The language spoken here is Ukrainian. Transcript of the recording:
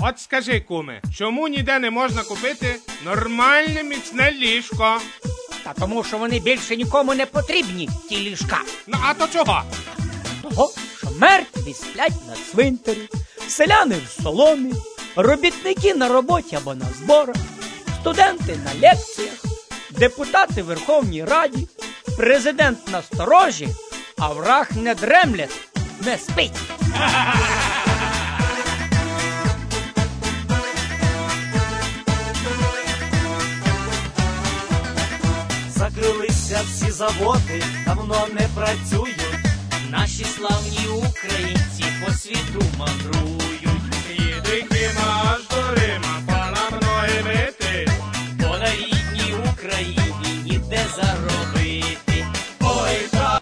От скажи, куме, чому ніде не можна купити нормальне міцне ліжко? Та тому, що вони більше нікому не потрібні, ті ліжка. Ну, а то чого? Того, що мертві сплять на цвинтарі, селяни в соломі, робітники на роботі або на зборах, студенти на лекціях, депутати в Верховній Раді, президент на сторожі, а враг не дремлять, не спить. Закрилися всі заводи, давно не працюють. Наші славні українці по світу мандрують. Їдуть